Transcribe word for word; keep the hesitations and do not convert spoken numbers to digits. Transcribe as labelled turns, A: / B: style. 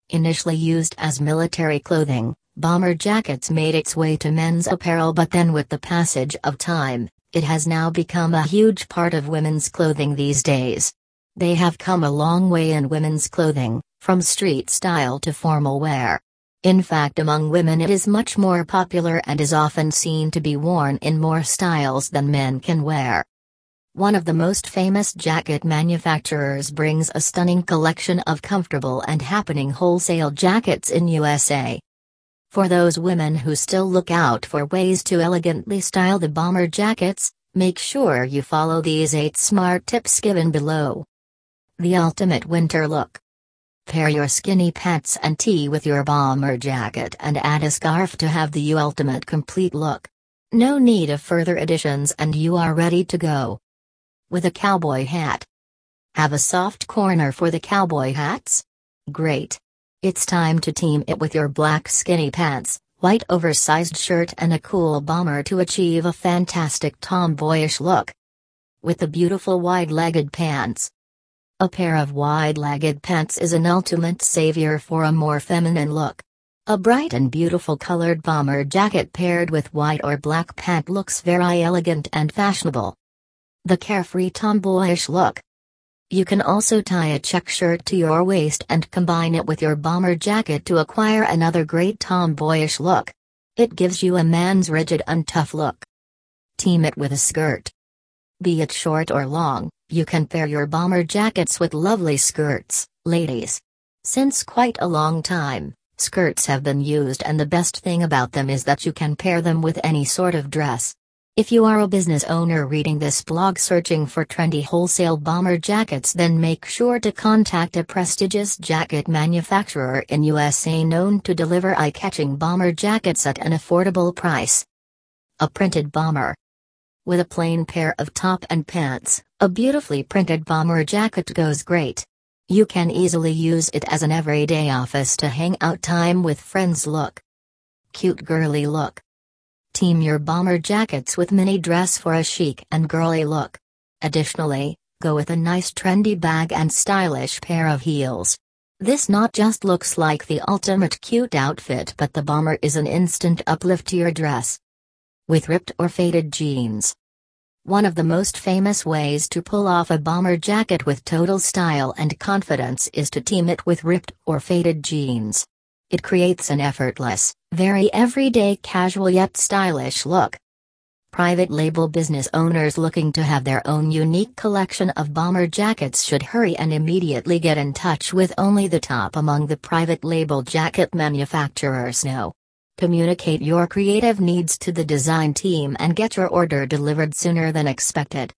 A: Initially used as military clothing, bomber jackets made its way to men's apparel, but then with the passage of time, it has now become a huge part of women's clothing these days. They have come a long way in women's clothing, from street style to formal wear. In fact, among women it is much more popular and is often seen to be worn in more styles than men can wear. One of the most famous jacket manufacturers brings a stunning collection of comfortable and happening wholesale jackets in U S A. For those women who still look out for ways to elegantly style the bomber jackets, make sure you follow these eight smart tips given below. The ultimate winter look. Pair your skinny pants and tee with your bomber jacket and add a scarf to have the ultimate complete look. No need of further additions and you are ready to go. With a cowboy hat. Have a soft corner for the cowboy hats? Great. It's time to team it with your black skinny pants, white oversized shirt and a cool bomber to achieve a fantastic tomboyish look. With the beautiful wide-legged pants. A pair of wide-legged pants is an ultimate savior for a more feminine look. A bright and beautiful colored bomber jacket paired with white or black pant looks very elegant and fashionable. The carefree tomboyish look. You can also tie a check shirt to your waist and combine it with your bomber jacket to acquire another great tomboyish look. It gives you a man's rigid and tough look. Team it with a skirt. Be it short or long, you can pair your bomber jackets with lovely skirts, ladies. Since quite a long time, skirts have been used, and the best thing about them is that you can pair them with any sort of dress. If you are a business owner reading this blog searching for trendy wholesale bomber jackets, then make sure to contact a prestigious jacket manufacturer in U S A known to deliver eye-catching bomber jackets at an affordable price. A printed bomber. With a plain pair of top and pants, a beautifully printed bomber jacket goes great. You can easily use it as an everyday office to hang out time with friends look. Cute girly look. Team your bomber jackets with mini dress for a chic and girly look. Additionally, go with a nice trendy bag and stylish pair of heels. This not just looks like the ultimate cute outfit, but the bomber is an instant uplift to your dress. With ripped or faded jeans. One of the most famous ways to pull off a bomber jacket with total style and confidence is to team it with ripped or faded jeans. It creates an effortless, very everyday casual yet stylish look. Private label business owners looking to have their own unique collection of bomber jackets should hurry and immediately get in touch with only the top among the private label jacket manufacturers now. Communicate your creative needs to the design team and get your order delivered sooner than expected.